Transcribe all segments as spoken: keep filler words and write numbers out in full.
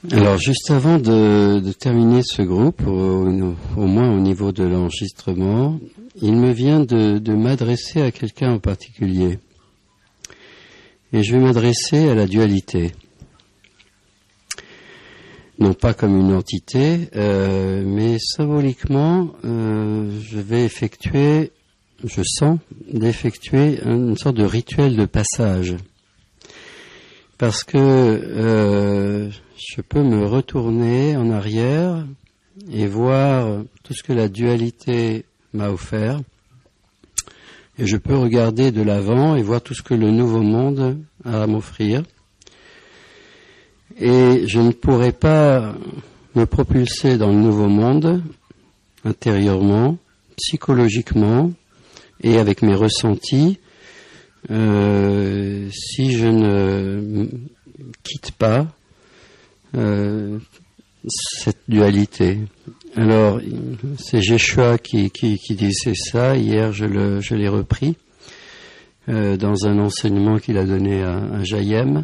Alors, juste avant de, de terminer ce groupe, au, au moins au niveau de l'enregistrement, il me vient de, de m'adresser à quelqu'un en particulier. Et je vais m'adresser à la dualité. Non pas comme une entité, euh, mais symboliquement, euh, je vais effectuer, je sens, d'effectuer une sorte de rituel de passage. Parce que euh, je peux me retourner en arrière et voir tout ce que la dualité m'a offert. Et je peux regarder de l'avant et voir tout ce que le nouveau monde a à m'offrir. Et je ne pourrai pas me propulser dans le nouveau monde, intérieurement, psychologiquement, et avec mes ressentis, euh, si je ne quitte pas euh, cette dualité. Alors, c'est Yeshua qui, qui, qui disait ça. Hier, je, le, je l'ai repris euh, dans un enseignement qu'il a donné à, à Jayem.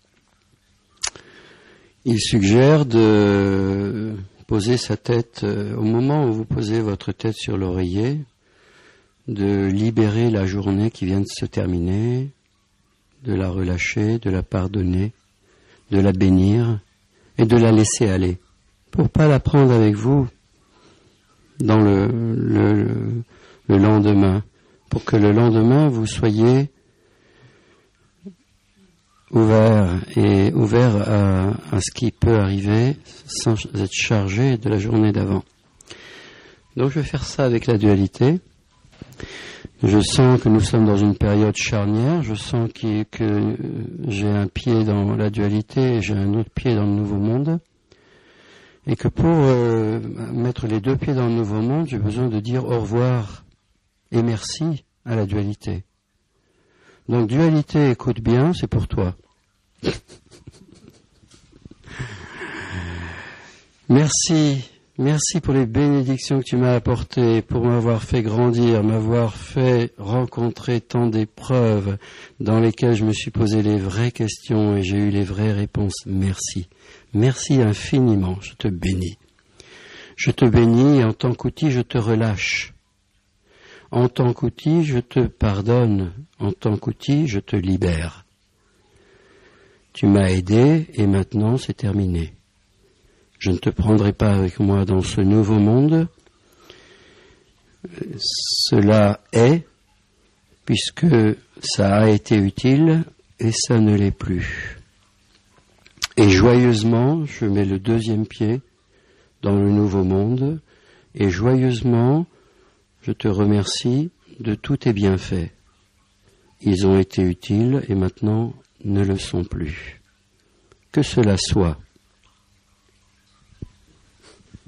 Il suggère de poser sa tête, euh, au moment où vous posez votre tête sur l'oreiller, de libérer la journée qui vient de se terminer, de la relâcher, de la pardonner, de la bénir et de la laisser aller, pour pas la prendre avec vous dans le, le, le lendemain, pour que le lendemain vous soyez ouvert et ouvert à, à ce qui peut arriver sans être chargé de la journée d'avant. Donc je vais faire ça avec la dualité. Je sens que nous sommes dans une période charnière, je sens que, que j'ai un pied dans la dualité et j'ai un autre pied dans le nouveau monde. Et que pour euh, mettre les deux pieds dans le nouveau monde, j'ai besoin de dire au revoir et merci à la dualité. Donc dualité, écoute bien, c'est pour toi. Merci, merci pour les bénédictions que tu m'as apportées, pour m'avoir fait grandir, m'avoir fait rencontrer tant d'épreuves dans lesquelles je me suis posé les vraies questions et j'ai eu les vraies réponses. Merci, merci infiniment, je te bénis. Je te bénis et en tant qu'outil, je te relâche. En tant qu'outil, je te pardonne. En tant qu'outil, je te libère. Tu m'as aidé et maintenant c'est terminé. Je ne te prendrai pas avec moi dans ce nouveau monde. Cela est, puisque ça a été utile et ça ne l'est plus. Et joyeusement, je mets le deuxième pied dans le nouveau monde et joyeusement, je te remercie de tous tes bienfaits. Ils ont été utiles et maintenant ne le sont plus. Que cela soit.